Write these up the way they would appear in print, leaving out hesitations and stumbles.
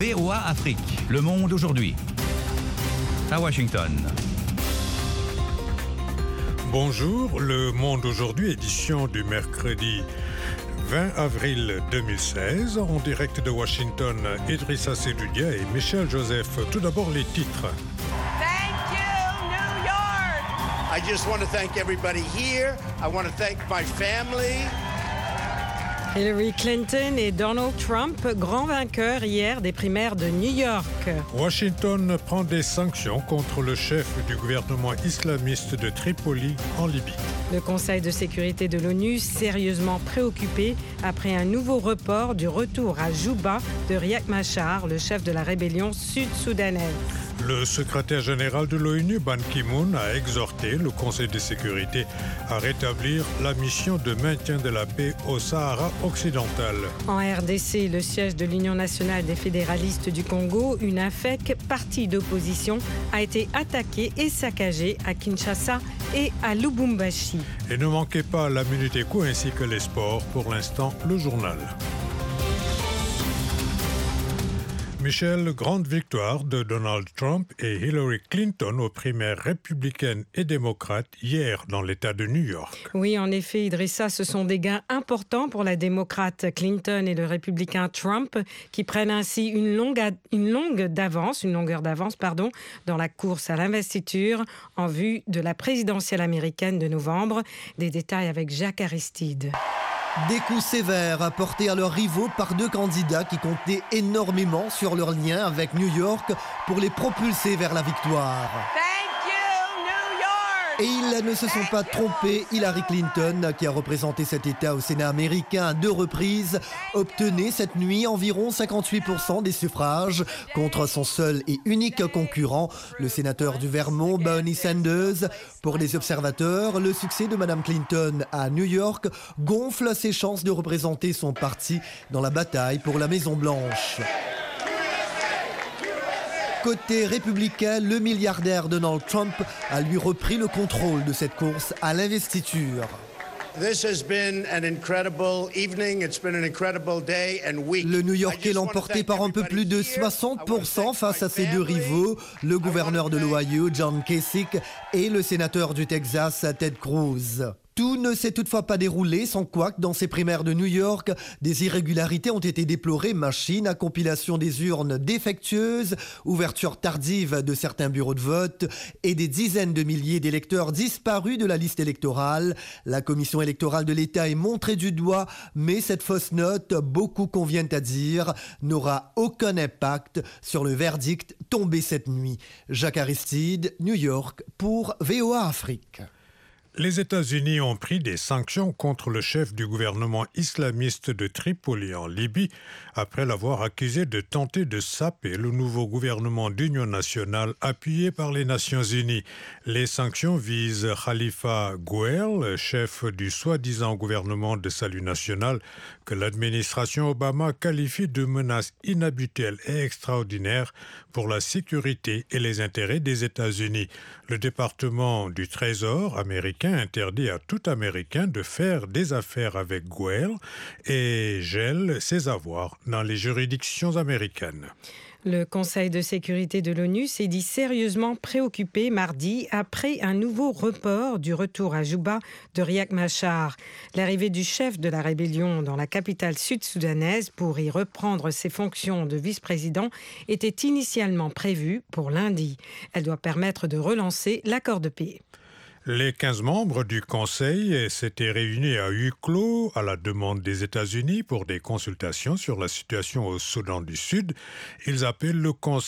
VOA Afrique, le monde aujourd'hui. À Washington. Bonjour, le monde aujourd'hui, édition du mercredi 20 avril 2016. En direct de Washington, Idrissa Seloudia et Michel Joseph. Tout d'abord, les titres. Thank you, New York! I just want to thank everybody here. I want to thank my family. Hillary Clinton et Donald Trump, grands vainqueurs hier des primaires de New York. Washington prend des sanctions contre le chef du gouvernement islamiste de Tripoli en Libye. Le Conseil de sécurité de l'ONU sérieusement préoccupé après un nouveau report du retour à Juba de Riek Machar, le chef de la rébellion sud-soudanaise. Le secrétaire général de l'ONU, Ban Ki-moon, a exhorté le Conseil de sécurité à rétablir la mission de maintien de la paix au Sahara occidental. En RDC, le siège de l'Union nationale des fédéralistes du Congo, une UNAFEC, parti d'opposition, a été attaqué et saccagé à Kinshasa et à Lubumbashi. Et ne manquez pas la Minute Éco ainsi que les sports. Pour l'instant, le journal. Michel, grande victoire de Donald Trump et Hillary Clinton aux primaires républicaines et démocrates hier dans l'État de New York. Oui, en effet, Idrissa, ce sont des gains importants pour la démocrate Clinton et le républicain Trump qui prennent ainsi une longueur d'avance dans la course à l'investiture en vue de la présidentielle américaine de novembre. Des détails avec Jacques Aristide. Des coups sévères apportés à leurs rivaux par deux candidats qui comptaient énormément sur leur lien avec New York pour les propulser vers la victoire. Et ils ne se sont pas trompés. Hillary Clinton, qui a représenté cet État au Sénat américain à 2 reprises, obtenait cette nuit environ 58% des suffrages contre son seul et unique concurrent, le sénateur du Vermont, Bernie Sanders. Pour les observateurs, le succès de Mme Clinton à New York gonfle ses chances de représenter son parti dans la bataille pour la Maison-Blanche. Côté républicain, le milliardaire Donald Trump a lui repris le contrôle de cette course à l'investiture. Le New-Yorkais l'emporté par un peu plus de 60% face à ses deux rivaux, le gouverneur de l'Ohio, John Kasich, et le sénateur du Texas, Ted Cruz. Tout ne s'est toutefois pas déroulé sans quoi que dans ces primaires de New York, des irrégularités ont été déplorées, machines à compilation des urnes défectueuses, ouverture tardive de certains bureaux de vote et des dizaines de milliers d'électeurs disparus de la liste électorale. La commission électorale de l'État est montrée du doigt, mais cette fausse note, beaucoup conviennent à dire, n'aura aucun impact sur le verdict tombé cette nuit. Jacques Aristide, New York, pour VOA Afrique. Les États-Unis ont pris des sanctions contre le chef du gouvernement islamiste de Tripoli en Libye après l'avoir accusé de tenter de saper le nouveau gouvernement d'union nationale appuyé par les Nations Unies. Les sanctions visent Khalifa Gouel, chef du soi-disant gouvernement de salut national que l'administration Obama qualifie de menace inhabituelle et extraordinaire pour la sécurité et les intérêts des États-Unis. Le département du Trésor américain interdit à tout Américain de faire des affaires avec Gouel et gèle ses avoirs dans les juridictions américaines. Le Conseil de sécurité de l'ONU s'est dit sérieusement préoccupé mardi après un nouveau report du retour à Juba de Riek Machar. L'arrivée du chef de la rébellion dans la capitale sud-soudanaise pour y reprendre ses fonctions de vice-président était initialement prévue pour lundi. Elle doit permettre de relancer l'accord de paix. Les 15 membres du Conseil s'étaient réunis à huis clos à la demande des États-Unis pour des consultations sur la situation au Soudan du Sud. Ils appellent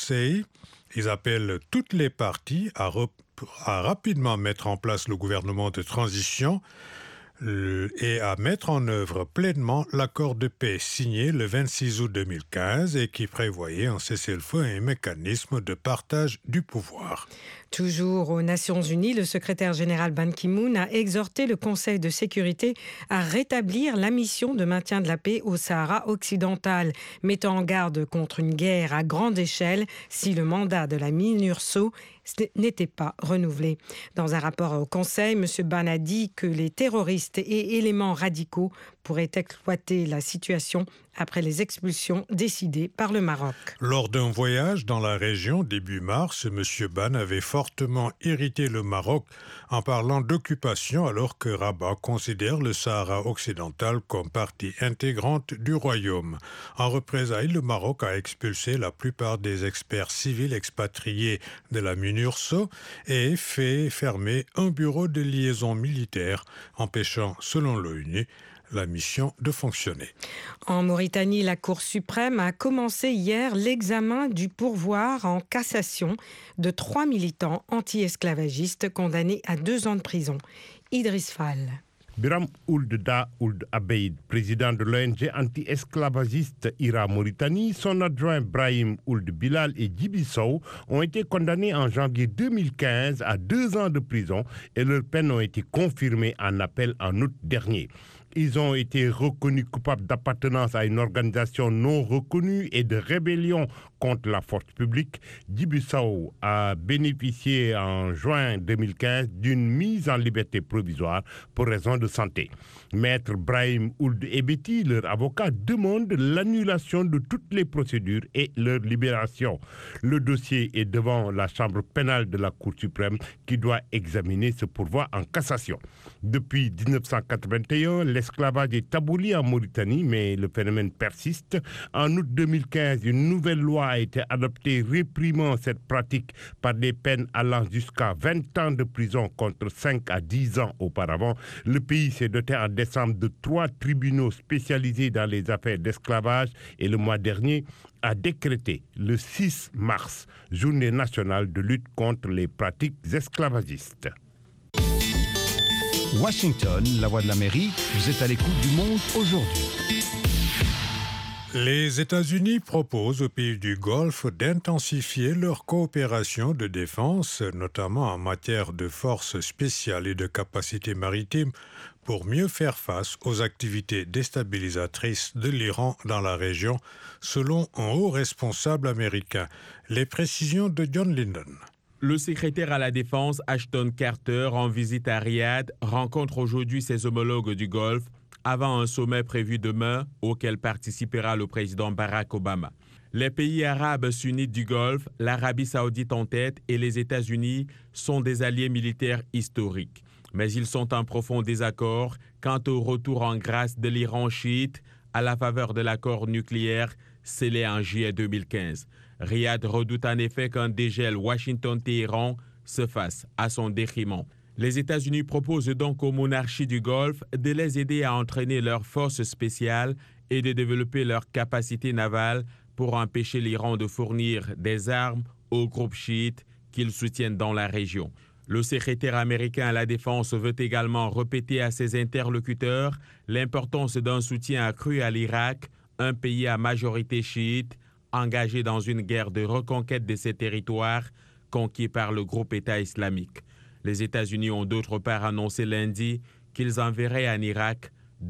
toutes les parties à rapidement mettre en place le gouvernement de transition et à mettre en œuvre pleinement l'accord de paix signé le 26 août 2015 et qui prévoyait un cessez-le-feu et un mécanisme de partage du pouvoir. Toujours aux Nations Unies, le secrétaire général Ban Ki-moon a exhorté le Conseil de sécurité à rétablir la mission de maintien de la paix au Sahara occidental, mettant en garde contre une guerre à grande échelle si le mandat de la MINURSO n'était pas renouvelé. Dans un rapport au Conseil, M. Ban a dit que les terroristes et éléments radicaux pourrait exploiter la situation après les expulsions décidées par le Maroc. Lors d'un voyage dans la région début mars, M. Ban avait fortement irrité le Maroc en parlant d'occupation alors que Rabat considère le Sahara occidental comme partie intégrante du royaume. En représailles, le Maroc a expulsé la plupart des experts civils expatriés de la MINURSO et fait fermer un bureau de liaison militaire, empêchant, selon l'ONU, la mission de fonctionner. En Mauritanie, la Cour suprême a commencé hier l'examen du pourvoi en cassation de 3 militants anti-esclavagistes condamnés à 2 ans de prison. Idriss Fall. Biram Ould Da Ould Abeid, président de l'ONG anti-esclavagiste IRA Mauritanie, son adjoint Brahim Ould Bilal et Djibi Sow ont été condamnés en janvier 2015 à 2 ans de prison et leurs peines ont été confirmées en appel en août dernier. Ils ont été reconnus coupables d'appartenance à une organisation non reconnue et de rébellion contre la force publique. Djibi Sow a bénéficié en juin 2015 d'une mise en liberté provisoire pour raison de santé. Maître Brahim Ould Ebeti, leur avocat, demande l'annulation de toutes les procédures et leur libération. Le dossier est devant la chambre pénale de la Cour suprême qui doit examiner ce pourvoi en cassation. Depuis 1981, l'esclavage est aboli en Mauritanie, mais le phénomène persiste. En août 2015, une nouvelle loi a été adoptée réprimant cette pratique par des peines allant jusqu'à 20 ans de prison contre 5 à 10 ans auparavant. Le pays s'est doté en décembre de 3 tribunaux spécialisés dans les affaires d'esclavage et le mois dernier a décrété le 6 mars, journée nationale de lutte contre les pratiques esclavagistes. Washington, la voix de l'Amérique, vous êtes à l'écoute du monde aujourd'hui. Les États-Unis proposent aux pays du Golfe d'intensifier leur coopération de défense, notamment en matière de forces spéciales et de capacités maritimes, pour mieux faire face aux activités déstabilisatrices de l'Iran dans la région, selon un haut responsable américain. Les précisions de John Linden. Le secrétaire à la Défense, Ashton Carter, en visite à Riyad, rencontre aujourd'hui ses homologues du Golfe avant un sommet prévu demain auquel participera le président Barack Obama. Les pays arabes sunnites du Golfe, l'Arabie saoudite en tête et les États-Unis sont des alliés militaires historiques. Mais ils sont en profond désaccord quant au retour en grâce de l'Iran chiite à la faveur de l'accord nucléaire scellé en juillet 2015. Riyad redoute en effet qu'un dégel Washington-Téhéran se fasse à son détriment. Les États-Unis proposent donc aux monarchies du Golfe de les aider à entraîner leurs forces spéciales et de développer leurs capacités navales pour empêcher l'Iran de fournir des armes aux groupes chiites qu'ils soutiennent dans la région. Le secrétaire américain à la Défense veut également répéter à ses interlocuteurs l'importance d'un soutien accru à l'Irak, un pays à majorité chiite, engagé dans une guerre de reconquête de ses territoires conquis par le groupe État islamique. Les États-Unis ont d'autre part annoncé lundi qu'ils enverraient en Irak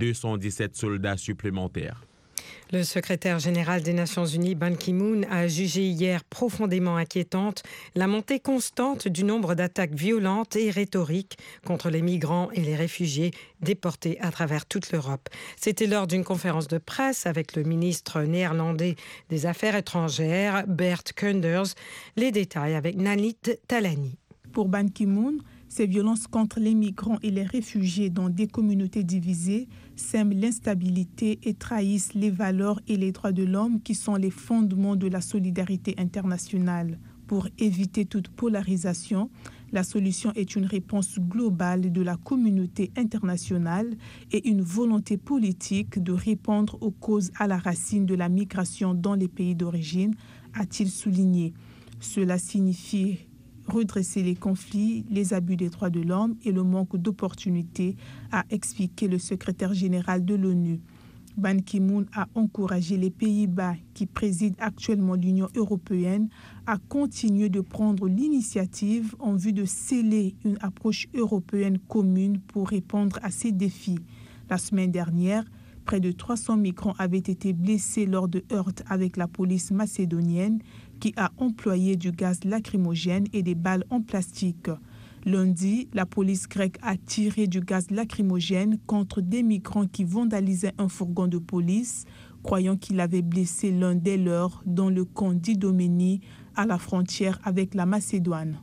217 soldats supplémentaires. Le secrétaire général des Nations Unies, Ban Ki-moon, a jugé hier profondément inquiétante la montée constante du nombre d'attaques violentes et rhétoriques contre les migrants et les réfugiés déportés à travers toute l'Europe. C'était lors d'une conférence de presse avec le ministre néerlandais des Affaires étrangères, Bert Koenders. Les détails avec Nanit Talani. Pour Ban Ki-moon, ces violences contre les migrants et les réfugiés dans des communautés divisées sèment l'instabilité et trahissent les valeurs et les droits de l'homme qui sont les fondements de la solidarité internationale. Pour éviter toute polarisation, la solution est une réponse globale de la communauté internationale et une volonté politique de répondre aux causes à la racine de la migration dans les pays d'origine, a-t-il souligné. Cela signifie redresser les conflits, les abus des droits de l'homme et le manque d'opportunités, a expliqué le secrétaire général de l'ONU. Ban Ki-moon a encouragé les Pays-Bas, qui président actuellement l'Union européenne, à continuer de prendre l'initiative en vue de sceller une approche européenne commune pour répondre à ces défis. La semaine dernière, près de 300 migrants avaient été blessés lors de heurts avec la police macédonienne qui a employé du gaz lacrymogène et des balles en plastique. Lundi, la police grecque a tiré du gaz lacrymogène contre des migrants qui vandalisaient un fourgon de police, croyant qu'il avait blessé l'un des leurs dans le camp d'Idoménie à la frontière avec la Macédoine.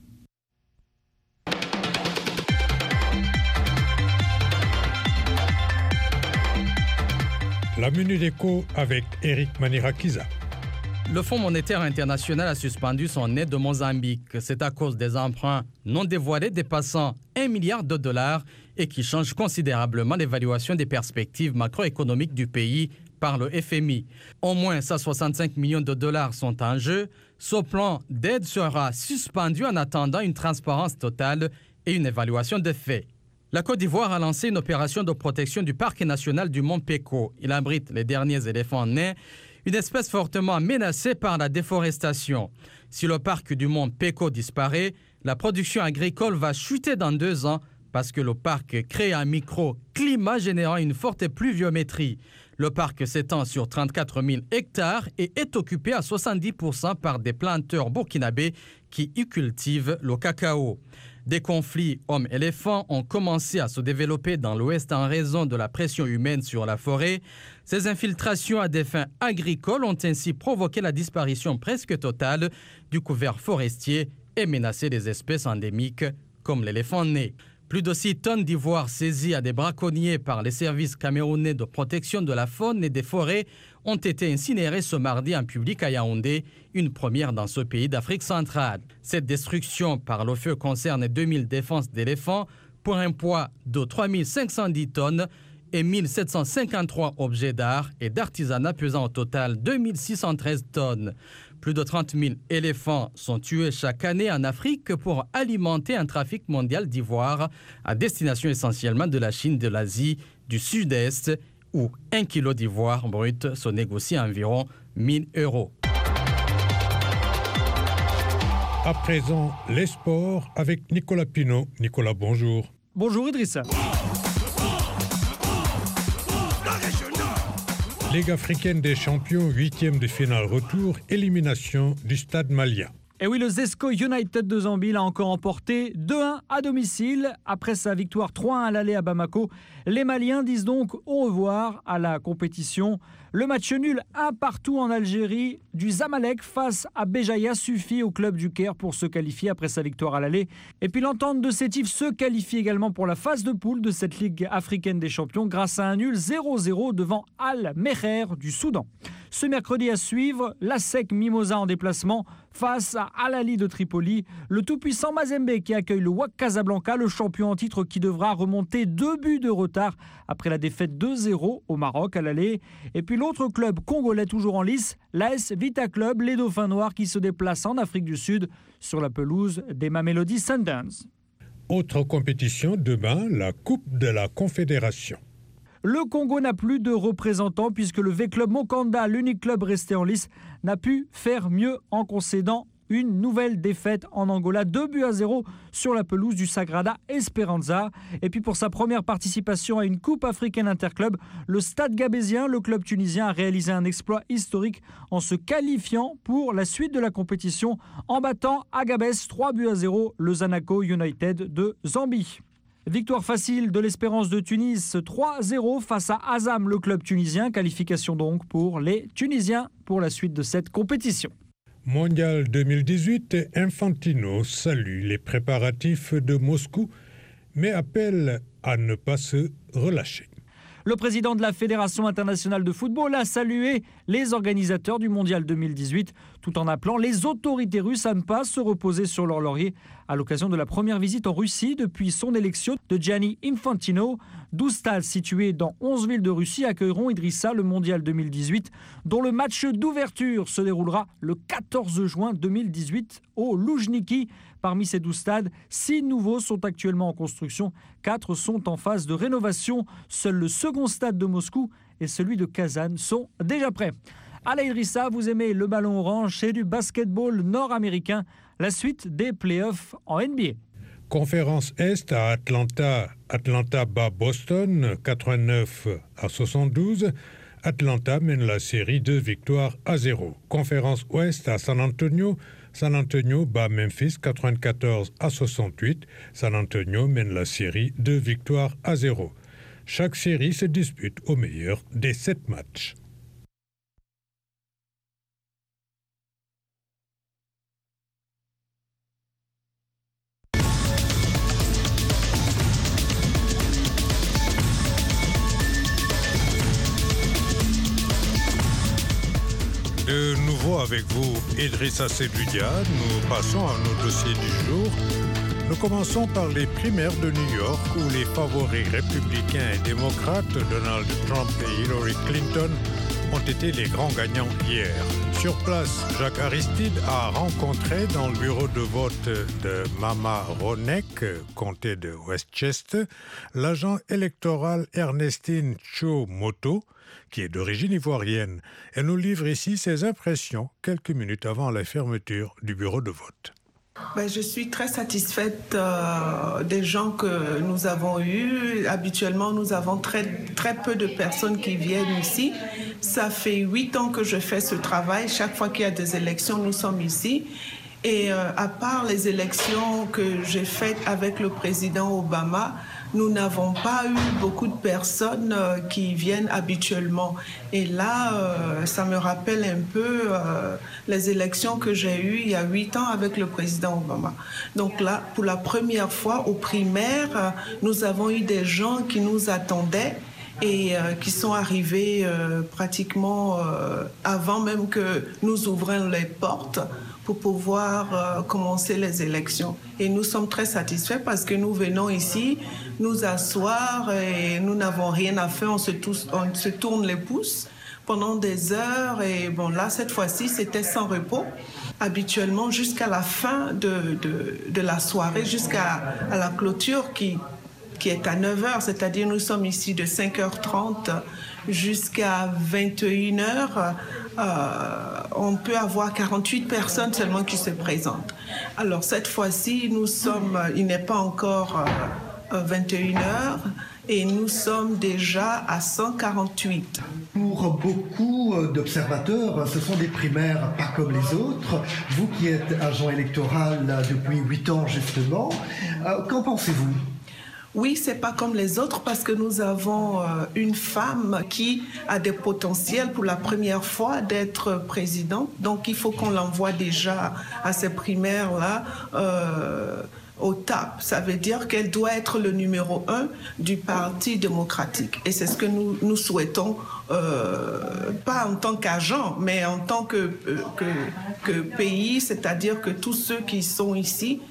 La Minute Éco avec Eric Manirakiza. Le Fonds monétaire international a suspendu son aide au Mozambique. C'est à cause des emprunts non dévoilés dépassant 1 milliard de dollars et qui changent considérablement l'évaluation des perspectives macroéconomiques du pays par le FMI. Au moins 165 millions de dollars sont en jeu. Ce plan d'aide sera suspendu en attendant une transparence totale et une évaluation des faits. La Côte d'Ivoire a lancé une opération de protection du parc national du Mont Péco. Il abrite les derniers éléphants nains, une espèce fortement menacée par la déforestation. Si le parc du Mont Péco disparaît, la production agricole va chuter dans 2 ans parce que le parc crée un microclimat générant une forte pluviométrie. Le parc s'étend sur 34 000 hectares et est occupé à 70% par des planteurs burkinabés qui y cultivent le cacao. Des conflits hommes-éléphants ont commencé à se développer dans l'Ouest en raison de la pression humaine sur la forêt. Ces infiltrations à des fins agricoles ont ainsi provoqué la disparition presque totale du couvert forestier et menacé des espèces endémiques comme l'éléphant né. Plus de 6 tonnes d'ivoire saisies à des braconniers par les services camerounais de protection de la faune et des forêts ont été incinérées ce mardi en public à Yaoundé, une première dans ce pays d'Afrique centrale. Cette destruction par le feu concerne 2000 défenses d'éléphants pour un poids de 3510 tonnes et 1753 objets d'art et d'artisanat pesant au total 2613 tonnes. Plus de 30 000 éléphants sont tués chaque année en Afrique pour alimenter un trafic mondial d'ivoire à destination essentiellement de la Chine, de l'Asie, du Sud-Est, où 1 kilo d'ivoire brut se négocie à environ 1 000 €. À présent, les sports avec Nicolas Pinault. Nicolas, bonjour. Bonjour Idrissa. Ligue africaine des champions, 8e de finale retour, élimination du Stade Malien. Et oui, le Zesco United de Zambie l'a encore emporté 2-1 à domicile. Après sa victoire 3-1 à l'aller à Bamako, les Maliens disent donc au revoir à la compétition. Le match nul 1-1 en Algérie du Zamalek face à Béjaïa suffit au club du Caire pour se qualifier après sa victoire à l'aller. Et puis l'entente de Sétif se qualifie également pour la phase de poule de cette Ligue africaine des champions grâce à un nul 0-0 devant Al-Meher du Soudan. Ce mercredi à suivre, l'ASEC Mimosa en déplacement face à Al-Ahly de Tripoli. Le tout-puissant Mazembe qui accueille le WAC Casablanca, le champion en titre qui devra remonter 2 buts de retard après la défaite 2-0 au Maroc à l'aller. Et puis l'autre club congolais toujours en lice, l'AS Vita Club, les Dauphins Noirs qui se déplacent en Afrique du Sud sur la pelouse des Mamelody Sundowns. Autre compétition demain, la Coupe de la Confédération. Le Congo n'a plus de représentants puisque le V-Club Mokanda, l'unique club resté en lice, n'a pu faire mieux en concédant une nouvelle défaite en Angola, 2-0 sur la pelouse du Sagrada Esperanza. Et puis pour sa première participation à une Coupe africaine interclub, le Stade Gabésien, le club tunisien, a réalisé un exploit historique en se qualifiant pour la suite de la compétition en battant à Gabès 3-0 le Zanaco United de Zambie. Victoire facile de l'Espérance de Tunis, 3-0 face à Azam, le club tunisien. Qualification donc pour les Tunisiens pour la suite de cette compétition. Mondial 2018, Infantino salue les préparatifs de Moscou, mais appelle à ne pas se relâcher. Le président de la Fédération internationale de football a salué les organisateurs du Mondial 2018 tout en appelant les autorités russes à ne pas se reposer sur leur laurier à l'occasion de la première visite en Russie depuis son élection de Gianni Infantino. 12 stades situés dans 11 villes de Russie accueilleront Idrissa le Mondial 2018 dont le match d'ouverture se déroulera le 14 juin 2018 au Loujniki. Parmi ces 12 stades, 6 nouveaux sont actuellement en construction, 4 sont en phase de rénovation. Seul le second stade de Moscou et celui de Kazan sont déjà prêts. Alain Idrissa, vous aimez le ballon orange et du basketball nord-américain, la suite des playoffs en NBA. Conférence Est à Atlanta bat Boston 89-72. Atlanta mène la série 2-0. Conférence Ouest à San Antonio bat Memphis 94-68. San Antonio mène la série 2-0. Chaque série se dispute au meilleur des 7 matchs. De nouveau avec vous, Idrissa Seloudia. Nous passons à nos dossiers du jour. Nous commençons par les primaires de New York où les favoris républicains et démocrates, Donald Trump et Hillary Clinton, ont été les grands gagnants hier. Sur place, Jacques Aristide a rencontré dans le bureau de vote de Mamaroneck, comté de Westchester, l'agent électoral Ernestine Cho-Moto, qui est d'origine ivoirienne. Elle nous livre ici ses impressions quelques minutes avant la fermeture du bureau de vote. Je suis très satisfaite des gens que nous avons eus. Habituellement, nous avons très peu de personnes qui viennent ici. Ça fait 8 ans que je fais ce travail. Chaque fois qu'il y a des élections, nous sommes ici. Et à part les élections que j'ai faites avec le président Obama, nous n'avons pas eu beaucoup de personnes qui viennent habituellement. Et là, ça me rappelle un peu les élections que j'ai eues il y a 8 ans avec le président Obama. Donc là, pour la première fois aux primaires, nous avons eu des gens qui nous attendaient et qui sont arrivés pratiquement avant même que nous ouvrions les portes pour pouvoir commencer les élections. Et nous sommes très satisfaits parce que nous venons ici nous asseoir et nous n'avons rien à faire, on se tourne les pouces pendant des heures. Et bon, là, cette fois-ci, c'était sans repos. Habituellement, jusqu'à la fin de la soirée, jusqu'à la clôture qui est à 9h, c'est-à-dire nous sommes ici de 5h30 jusqu'à 21h, on peut avoir 48 personnes seulement qui se présentent. Alors cette fois-ci, il n'est pas encore 21h et nous sommes déjà à 148. Pour beaucoup d'observateurs, ce sont des primaires pas comme les autres. Vous qui êtes agent électoral depuis 8 ans justement, qu'en pensez-vous ? Oui, c'est pas comme les autres parce que nous avons une femme qui a des potentiels pour la première fois d'être présidente. Donc, il faut qu'on l'envoie déjà à ces primaires-là au TAP. Ça veut dire qu'elle doit être le numéro 1 du Parti démocratique. Et c'est ce que nous souhaitons, pas en tant qu'agent, mais en tant que pays, c'est-à-dire que tous ceux qui sont ici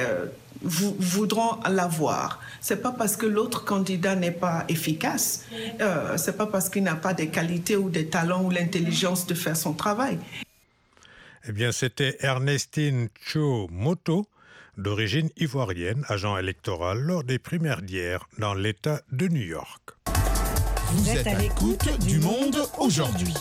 voudront l'avoir. C'est pas parce que l'autre candidat n'est pas efficace, c'est pas parce qu'il n'a pas des qualités ou des talents ou l'intelligence de faire son travail. Eh bien, c'était Ernestine Cho-Moto, d'origine ivoirienne, agent électoral lors des primaires d'hier dans l'État de New York. Vous êtes à l'écoute du Monde aujourd'hui.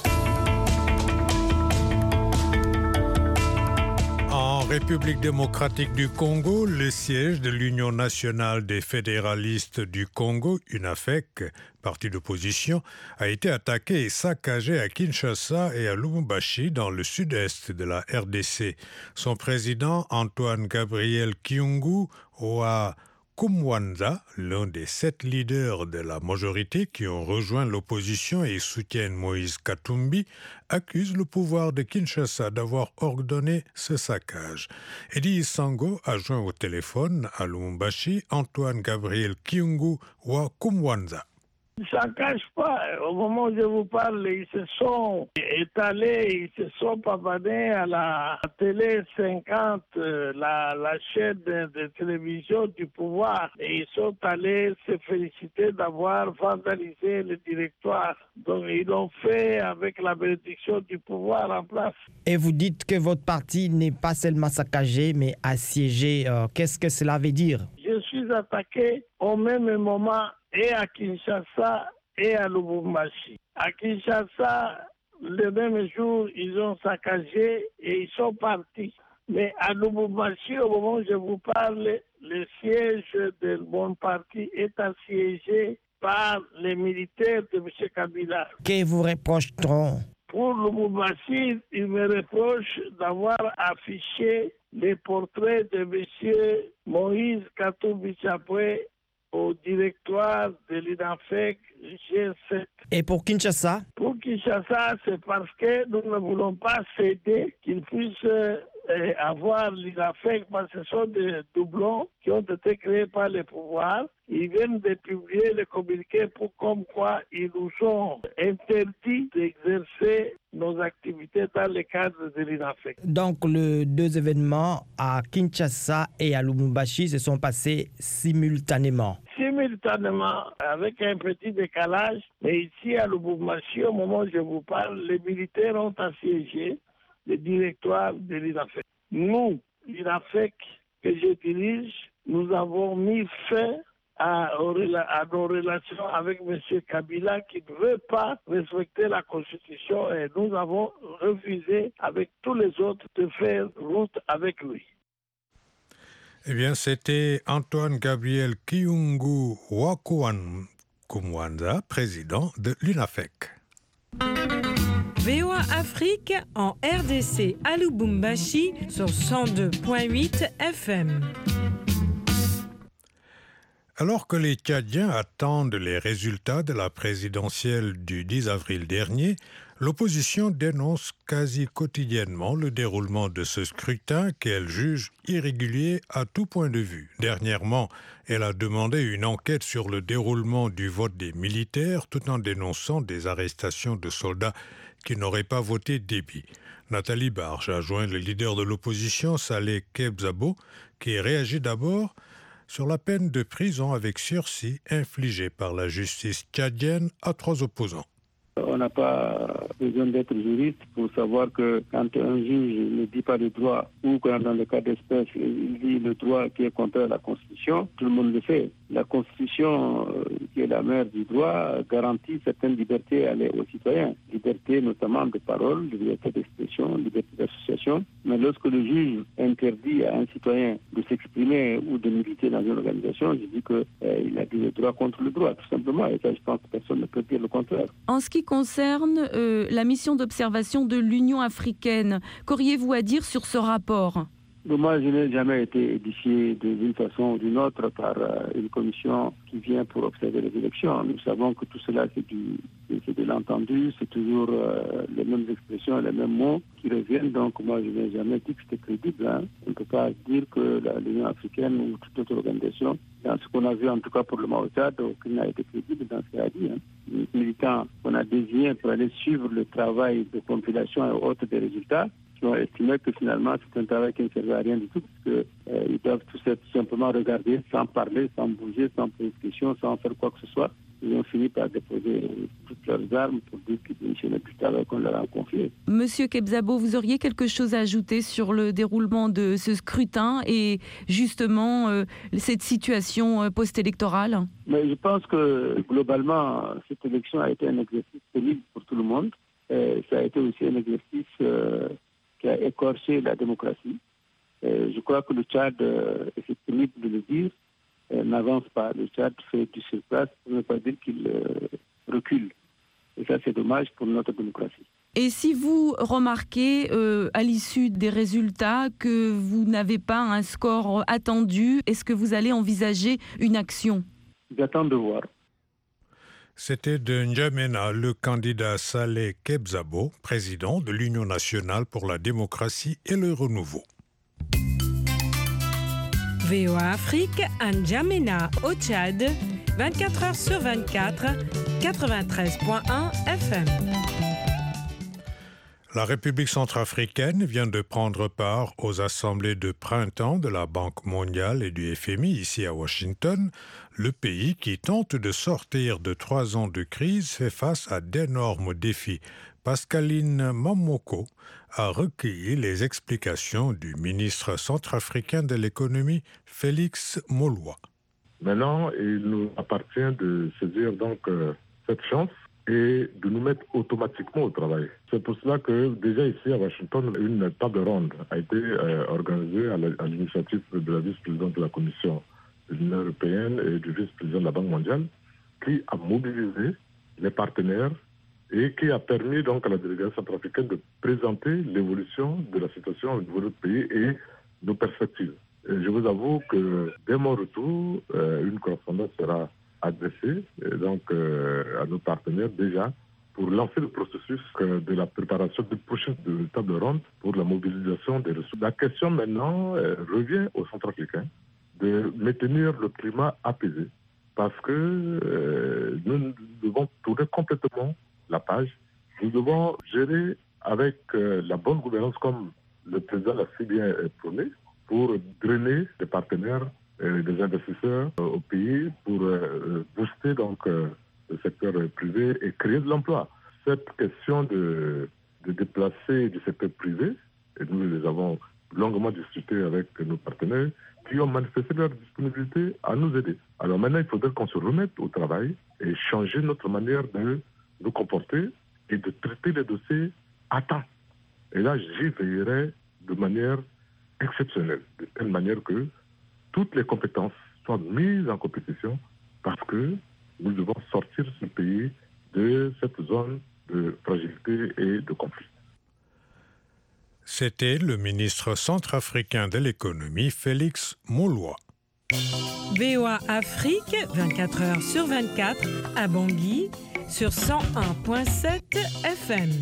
En République démocratique du Congo, le siège de l'Union nationale des fédéralistes du Congo, UNAFEC, parti d'opposition, a été attaqué et saccagé à Kinshasa et à Lubumbashi, dans le sud-est de la RDC. Son président, Antoine Gabriel Kyungu, Wa Kumwanza, l'un des 7 leaders de la majorité qui ont rejoint l'opposition et soutiennent Moïse Katumbi, accuse le pouvoir de Kinshasa d'avoir ordonné ce saccage. Eddie Sango a joint au téléphone à Lubumbashi Antoine Gabriel Kyungu Wa Kumwanza. Ça ne cache pas, au moment où je vous parle, ils se sont étalés, ils se sont pavadés à la télé 50, la chaîne de télévision du pouvoir, et ils sont allés se féliciter d'avoir vandalisé le directoire. Donc ils l'ont fait avec la bénédiction du pouvoir en place. Et vous dites que votre parti n'est pas seulement saccagé, mais assiégé. Qu'est-ce que cela veut dire? Je suis attaqué au même moment et à Kinshasa et à Lubumbashi. À Kinshasa, le même jour, ils ont saccagé et ils sont partis. Mais à Lubumbashi, au moment où je vous parle, le siège de mon parti est assiégé par les militaires de M. Kabila. Que vous reproche-t-on? Pour Lubumbashi, il me reproche d'avoir affiché les portraits de M. Moïse Katumbi Chapwe au directoire de l'INAFEC G7. Et pour Kinshasa? Pour Kinshasa, c'est parce que nous ne voulons pas céder qu'ils puissent avoir l'INAFEC, parce que ce sont des doublons qui ont été créés par les pouvoirs. Ils viennent de publier le communiqué pour comme quoi ils nous ont interdit d'exercer nos activités dans le cadre de l'INAFEC. Donc, les deux événements à Kinshasa et à Lubumbashi se sont passés simultanément. Simultanément, avec un petit décalage, mais ici à Lubumbashi, au moment où je vous parle, les militaires ont assiégé le directoire de l'INAFEC. Nous, l'INAFEC que je dirige, nous avons mis fin à nos relations avec M. Kabila qui ne veut pas respecter la Constitution et nous avons refusé avec tous les autres de faire route avec lui. Eh bien, c'était Antoine Gabriel Kiyungu Wakuan Kumwanza, président de l'UNAFEC. VOA Afrique en RDC à Lubumbashi sur 102.8 FM. Alors que les Tchadiens attendent les résultats de la présidentielle du 10 avril dernier, l'opposition dénonce quasi quotidiennement le déroulement de ce scrutin qu'elle juge irrégulier à tout point de vue. Dernièrement, elle a demandé une enquête sur le déroulement du vote des militaires tout en dénonçant des arrestations de soldats qui n'auraient pas voté Déby. Nathalie Barge a joint le leader de l'opposition, Saleh Kebzabo, qui réagit d'abord sur la peine de prison avec sursis infligée par la justice tchadienne à 3 opposants. On n'a pas besoin d'être juriste pour savoir que quand un juge ne dit pas le droit ou quand dans le cas d'espèce il dit le droit qui est contraire à la Constitution, tout le monde le fait. La Constitution, qui est la mère du droit, garantit certaines libertés aux citoyens. Liberté notamment de parole, liberté d'expression, liberté d'association. Mais lorsque le juge interdit à un citoyen de s'exprimer ou de militer dans une organisation, je dis qu'il a dit le droit contre le droit, tout simplement. Et ça, je pense que personne ne peut dire le contraire. En ce qui concerne la mission d'observation de l'Union africaine, qu'auriez-vous à dire sur ce rapport ? Moi, je n'ai jamais été édifié d'une façon ou d'une autre par une commission qui vient pour observer les élections. Nous savons que tout cela, c'est de l'entendu, c'est toujours les mêmes expressions, les mêmes mots qui reviennent. Donc, moi, je n'ai jamais dit que c'était crédible. On ne peut pas dire que l'Union africaine ou toute autre organisation, dans ce qu'on a vu en tout cas pour le Tchad, aucun n'a été crédible dans ce qu'elle a dit. Les militants qu'on a désignés pour aller suivre le travail de compilation et autres des résultats, qui ont estimé que finalement c'est un travail qui ne servait à rien du tout, parce qu'ils doivent tout simplement regarder sans parler, sans bouger, sans poser de questions, sans faire quoi que ce soit. Ils ont fini par déposer toutes leurs armes pour dire qu'ils démissionnaient du travail qu'on leur a confié. Monsieur Kebzabo, vous auriez quelque chose à ajouter sur le déroulement de ce scrutin et justement cette situation post-électorale ? Mais je pense que globalement, cette élection a été un exercice pénible pour tout le monde. Ça a été aussi un exercice qui a écorché la démocratie. Je crois que le Tchad, et c'est pénible de le dire, n'avance pas. Le Tchad fait du surplace pour ne pas dire qu'il recule. Et ça, c'est dommage pour notre démocratie. Et si vous remarquez à l'issue des résultats que vous n'avez pas un score attendu, est-ce que vous allez envisager une action ? J'attends de voir. C'était de N'Djamena, le candidat Saleh Kebzabo, président de l'Union nationale pour la démocratie et le renouveau. VOA Afrique, à N'Djamena, au Tchad, 24 heures sur 24, 93.1 FM. La République centrafricaine vient de prendre part aux assemblées de printemps de la Banque mondiale et du FMI ici à Washington. Le pays qui tente de sortir de 3 ans de crise fait face à d'énormes défis. Pascaline Mamoko a recueilli les explications du ministre centrafricain de l'économie, Félix Moloua. Maintenant, il nous appartient de saisir donc cette chance et de nous mettre automatiquement au travail. C'est pour cela que déjà ici à Washington, une table ronde a été organisée à l'initiative de la vice-présidente de la Commission de l'Union européenne et du vice-président de la Banque mondiale qui a mobilisé les partenaires et qui a permis donc à la délégation centrafricaine de présenter l'évolution de la situation au niveau de notre pays et nos perspectives. Et je vous avoue que dès mon retour, une correspondance sera adressée à nos partenaires déjà pour lancer le processus de la préparation de prochaine table ronde pour la mobilisation des ressources. La question maintenant revient aux Centrafricains de maintenir le climat apaisé parce que nous devons tourner complètement la page. Nous devons gérer avec la bonne gouvernance comme le président l'a si bien prôné pour drainer des partenaires, des investisseurs au pays pour booster donc le secteur privé et créer de l'emploi. Cette question de déplacer du secteur privé, et nous les avons longuement discuté avec nos partenaires qui ont manifesté leur disponibilité à nous aider. Alors maintenant, il faudrait qu'on se remette au travail et changer notre manière de nous comporter et de traiter les dossiers à temps. Et là, j'y veillerai de manière exceptionnelle, de telle manière que toutes les compétences soient mises en compétition parce que nous devons sortir ce pays de cette zone de fragilité et de conflit. C'était le ministre centrafricain de l'économie, Félix Moloua. VOA Afrique, 24 heures sur 24, à Bangui, sur 101.7 FM.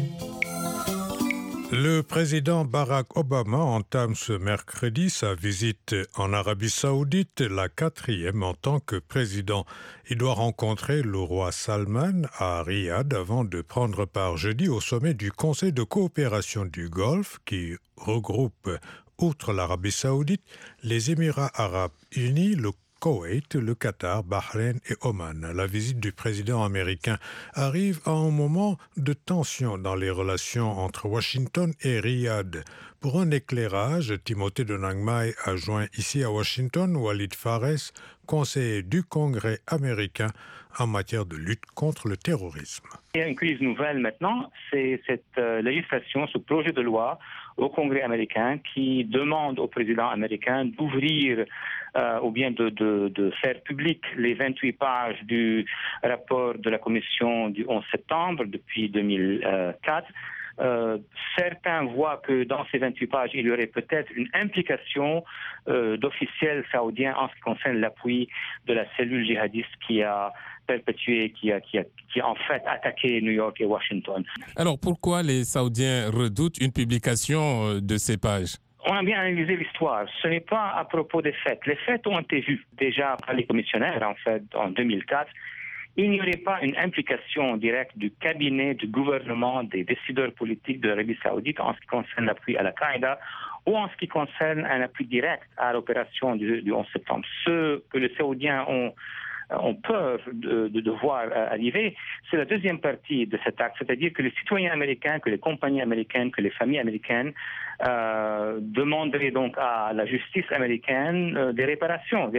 Le président Barack Obama entame ce mercredi sa visite en Arabie Saoudite, la 4e en tant que président. Il doit rencontrer le roi Salman à Riyad avant de prendre part jeudi au sommet du Conseil de coopération du Golfe qui regroupe, outre l'Arabie Saoudite, les Émirats arabes unis, le Koweït, le Qatar, Bahreïn et Oman. La visite du président américain arrive à un moment de tension dans les relations entre Washington et Riyad. Pour un éclairage, Timothée de Nangmai a joint ici à Washington Walid Fares, conseiller du Congrès américain en matière de lutte contre le terrorisme. Il y a une crise nouvelle maintenant, c'est cette législation, ce projet de loi au Congrès américain qui demande au président américain d'ouvrir ou bien de faire public les 28 pages du rapport de la commission du 11 septembre depuis 2004. Certains voient que dans ces 28 pages, il y aurait peut-être une implication d'officiels saoudiens en ce qui concerne l'appui de la cellule djihadiste qui a perpétué, qui a en fait attaqué New York et Washington. Alors pourquoi les Saoudiens redoutent une publication de ces pages ? On a bien analysé l'histoire. Ce n'est pas à propos des faits. Les faits ont été vus déjà par les commissionnaires en fait en 2004. Il n'y aurait pas une implication directe du cabinet, du gouvernement, des décideurs politiques de l'Arabie Saoudite en ce qui concerne l'appui à l'Al-Qaïda ou en ce qui concerne un appui direct à l'opération du 11 septembre. Ce que les Saoudiens ont peur de voir arriver, c'est la deuxième partie de cet acte, c'est-à-dire que les citoyens américains, que les compagnies américaines, que les familles américaines demanderaient donc à la justice américaine des réparations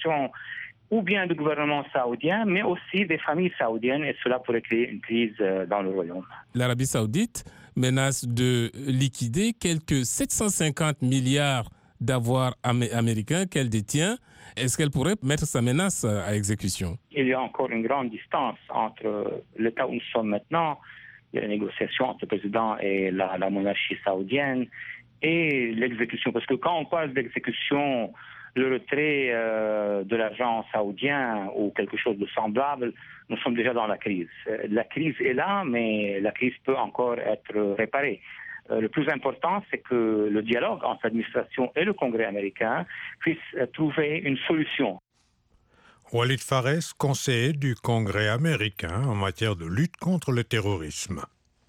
ou bien du gouvernement saoudien, mais aussi des familles saoudiennes, et cela pourrait créer une crise dans le royaume. L'Arabie saoudite menace de liquider quelques 750 milliards d'avoirs américains qu'elle détient. Est-ce qu'elle pourrait mettre sa menace à exécution ? Il y a encore une grande distance entre l'état où nous sommes maintenant, il y a la négociation entre le président et la monarchie saoudienne, et l'exécution. Parce que quand on parle d'exécution, le retrait de l'argent saoudien ou quelque chose de semblable, nous sommes déjà dans la crise. La crise est là, mais la crise peut encore être réparée. Le plus important, c'est que le dialogue entre l'administration et le Congrès américain puisse trouver une solution. Walid Fares, conseiller du Congrès américain en matière de lutte contre le terrorisme.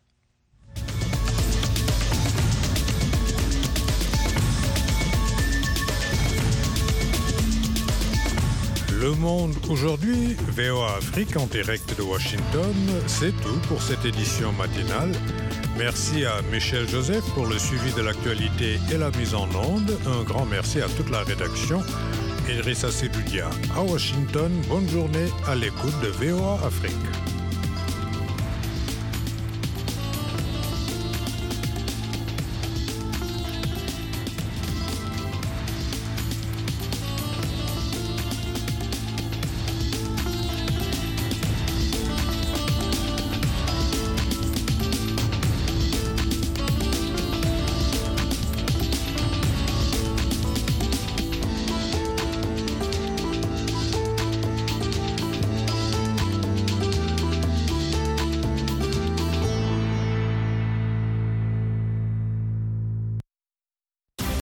Le Monde aujourd'hui, VOA Afrique en direct de Washington, c'est tout pour cette édition matinale. Merci à Michel Joseph pour le suivi de l'actualité et la mise en onde. Un grand merci à toute la rédaction. Idrissa Sedoudia à Washington, bonne journée à l'écoute de VOA Afrique.